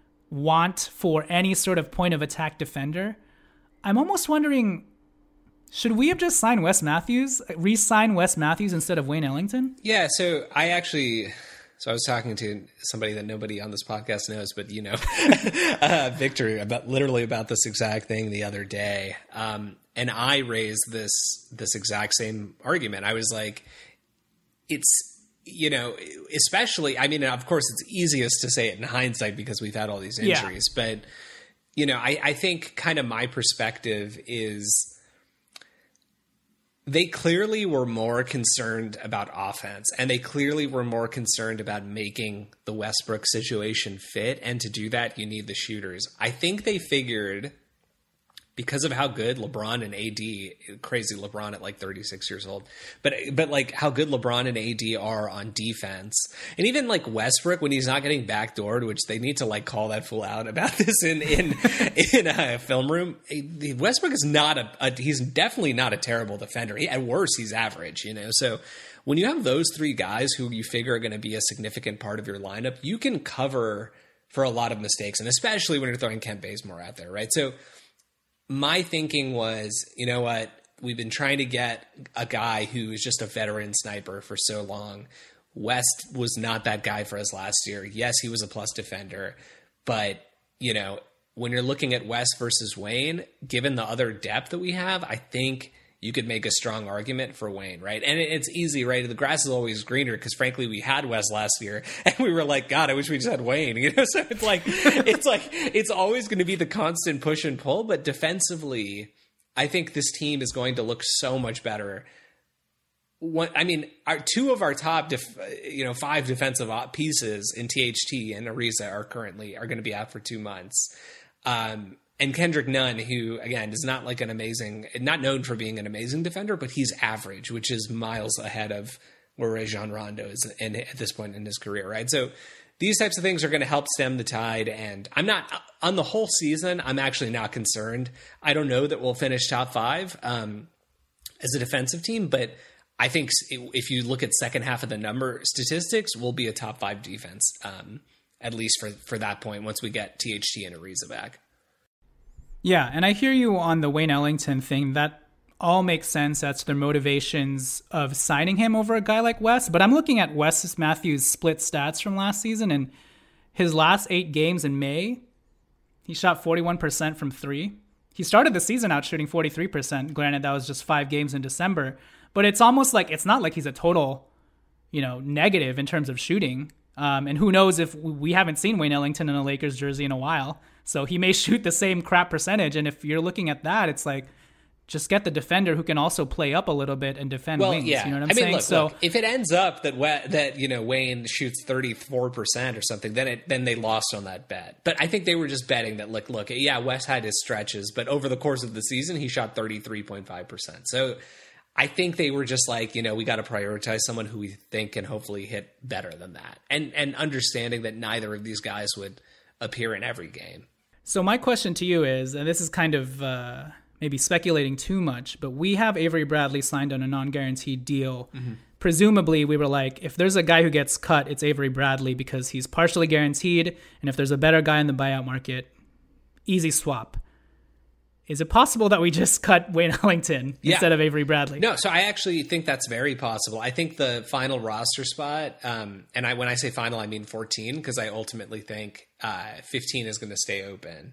want for any sort of point of attack defender. I'm almost wondering, should we have just signed Wes Matthews, re-sign Wes Matthews instead of Wayne Ellington? Yeah, so I actually... So I was talking to somebody that nobody on this podcast knows, but you know, uh, Victor, about literally about this exact thing the other day. Um, and I raised this, this exact same argument. I was like, it's, you know, especially, I mean, of course it's easiest to say it in hindsight because we've had all these injuries, yeah. But you know, I, I think kind of my perspective is they clearly were more concerned about offense, and they clearly were more concerned about making the Westbrook situation fit. And to do that, you need the shooters. I think they figured, because of how good LeBron and A D, crazy LeBron at like thirty-six years old, but but like how good LeBron and A D are on defense, and even like Westbrook when he's not getting backdoored, which they need to like call that fool out about this in in in a film room. Westbrook is not a, a he's definitely not a terrible defender. He, at worst, he's average, you know. So when you have those three guys who you figure are going to be a significant part of your lineup, you can cover for a lot of mistakes, and especially when you're throwing Kent Bazemore out there, right? So my thinking was, you know what, we've been trying to get a guy who is just a veteran sniper for so long. West was not that guy for us last year. Yes, he was a plus defender, but, you know, when you're looking at West versus Wayne, given the other depth that we have, I think you could make a strong argument for Wayne, right? And it's easy, right? The grass is always greener because, frankly, we had West last year, and we were like, God, I wish we just had Wayne. You know, so it's like, it's like, it's always going to be the constant push and pull. But defensively, I think this team is going to look so much better. One, I mean, our two of our top, def, you know, five defensive pieces in T H T and Ariza are currently are going to be out for two months. Um, And Kendrick Nunn, who, again, is not like an amazing, not known for being an amazing defender, but he's average, which is miles ahead of where Rajon Rondo is in, at this point in his career, right? So these types of things are going to help stem the tide. And I'm not, on the whole season, I'm actually not concerned. I don't know that we'll finish top five um, as a defensive team, but I think if you look at second half of the number statistics, we'll be a top five defense, um, at least for, for that point, once we get T H T and Ariza back. Yeah, and I hear you on the Wayne Ellington thing. That all makes sense. That's their motivations of signing him over a guy like Wes. But I'm looking at Wes Matthews' split stats from last season, and his last eight games in May, he shot forty-one percent from three. He started the season out shooting forty-three percent. Granted, that was just five games in December. But it's almost like, it's not like he's a total, you know, negative in terms of shooting. Um, and who knows if we haven't seen Wayne Ellington in a Lakers jersey in a while. So he may shoot the same crap percentage. And if you're looking at that, it's like, just get the defender who can also play up a little bit and defend well, wings. Yeah. You know what I'm I mean, saying? Look, so look, if it ends up that that you know Wayne shoots thirty-four percent or something, then it then they lost on that bet. But I think they were just betting that look, look, yeah, Wes had his stretches, but over the course of the season, he shot thirty-three point five percent. So I think they were just like, you know, we got to prioritize someone who we think can hopefully hit better than that, and and understanding that neither of these guys would appear in every game. So my question to you is, and this is kind of uh, maybe speculating too much, but we have Avery Bradley signed on a non-guaranteed deal. Mm-hmm. Presumably, we were like, if there's a guy who gets cut, it's Avery Bradley because he's partially guaranteed, and if there's a better guy in the buyout market, easy swap. Is it possible that we just cut Wayne Ellington yeah. instead of Avery Bradley? No, so I actually think that's very possible. I think the final roster spot, um, and I when I say final, I mean fourteen, because I ultimately think uh, fifteen is going to stay open.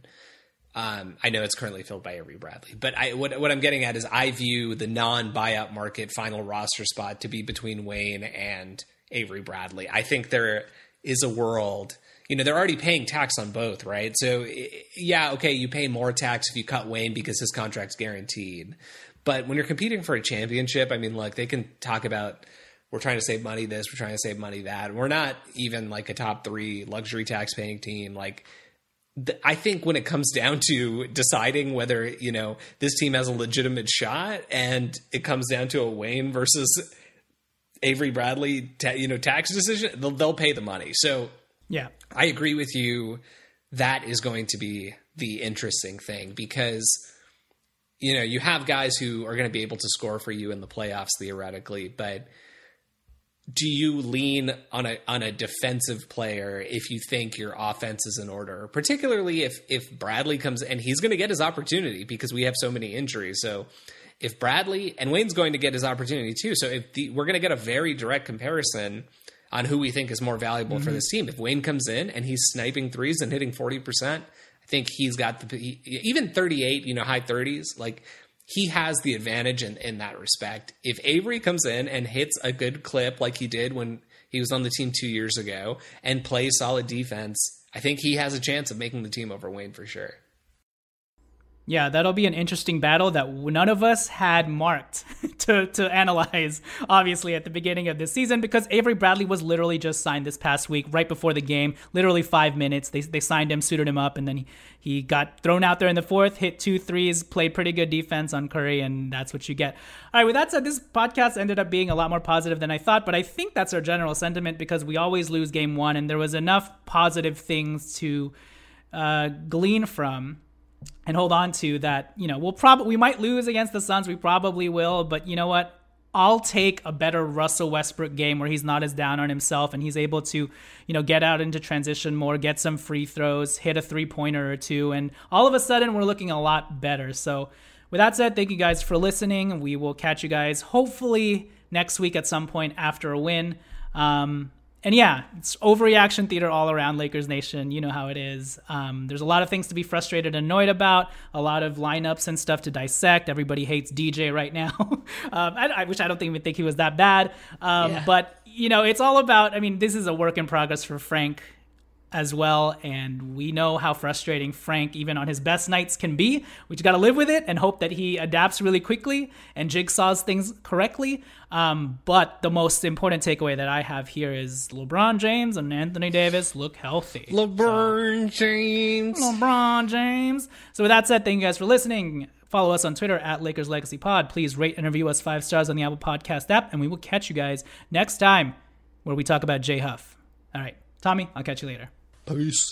Um, I know it's currently filled by Avery Bradley, but I, what, what I'm getting at is I view the non-buyout market final roster spot to be between Wayne and Avery Bradley. I think there is a world... You know, they're already paying tax on both, right? So, yeah, okay, you pay more tax if you cut Wayne because his contract's guaranteed. But when you're competing for a championship, I mean, look, they can talk about, we're trying to save money this, we're trying to save money that. We're not even like a top three luxury tax paying team. Like, th- I think when it comes down to deciding whether, you know, this team has a legitimate shot and it comes down to a Wayne versus Avery Bradley, ta- you know, tax decision, they'll, they'll pay the money. So, yeah, I agree with you. That is going to be the interesting thing because, you know, you have guys who are going to be able to score for you in the playoffs theoretically, but do you lean on a on a defensive player if you think your offense is in order, particularly if if Bradley comes and he's going to get his opportunity because we have so many injuries. So if Bradley and Wayne's going to get his opportunity too. So if the, we're going to get a very direct comparison on who we think is more valuable mm-hmm. for this team. If Wayne comes in and he's sniping threes and hitting forty percent, I think he's got the, he, even thirty-eight, you know, high thirties, like he has the advantage in, in that respect. If Avery comes in and hits a good clip like he did when he was on the team two years ago and plays solid defense, I think he has a chance of making the team over Wayne for sure. Yeah, that'll be an interesting battle that none of us had marked to, to analyze, obviously, at the beginning of this season, because Avery Bradley was literally just signed this past week, right before the game, literally five minutes. They they signed him, suited him up, and then he, he got thrown out there in the fourth, hit two threes, played pretty good defense on Curry, and that's what you get. All right, with that said, this podcast ended up being a lot more positive than I thought, but I think that's our general sentiment because we always lose game one, and there was enough positive things to uh, glean from and hold on to that, you know, we'll probably, we might lose against the Suns. We probably will, but you know what? I'll take a better Russell Westbrook game where he's not as down on himself and he's able to, you know, get out into transition more, get some free throws, hit a three pointer or two. And all of a sudden we're looking a lot better. So with that said, thank you guys for listening. We will catch you guys hopefully next week at some point after a win. Um, And yeah, it's overreaction theater all around, Lakers Nation. You know how it is. Um, there's a lot of things to be frustrated and annoyed about, a lot of lineups and stuff to dissect. Everybody hates D J right now, um, I, I wish I don't even think he was that bad. Um, yeah. But, you know, it's all about, I mean, this is a work in progress for Frank as well. And we know how frustrating Frank, even on his best nights, can be. We just got to live with it and hope that he adapts really quickly and jigsaws things correctly. Um, but the most important takeaway that I have here is LeBron James and Anthony Davis look healthy. LeBron so, James. LeBron James. So with that said, thank you guys for listening. Follow us on Twitter at Lakers Legacy Pod. Please rate and review us five stars on the Apple Podcast app, and we will catch you guys next time where we talk about Jay Huff. All right, Tommy, I'll catch you later. Peace.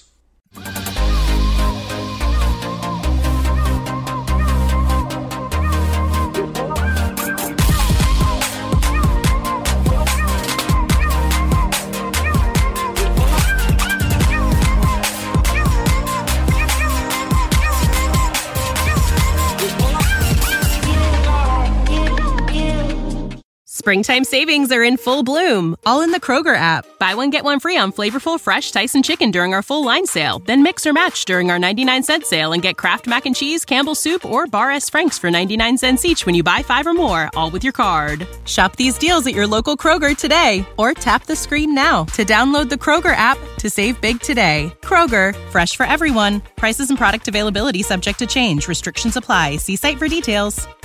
Springtime savings are in full bloom, all in the Kroger app. Buy one, get one free on flavorful, fresh Tyson chicken during our full line sale. Then mix or match during our ninety-nine cent sale and get Kraft Mac and Cheese, Campbell's Soup, or Bar S. Frank's for ninety-nine cents each when you buy five or more, all with your card. Shop these deals at your local Kroger today, or tap the screen now to download the Kroger app to save big today. Kroger, fresh for everyone. Prices and product availability subject to change. Restrictions apply. See site for details.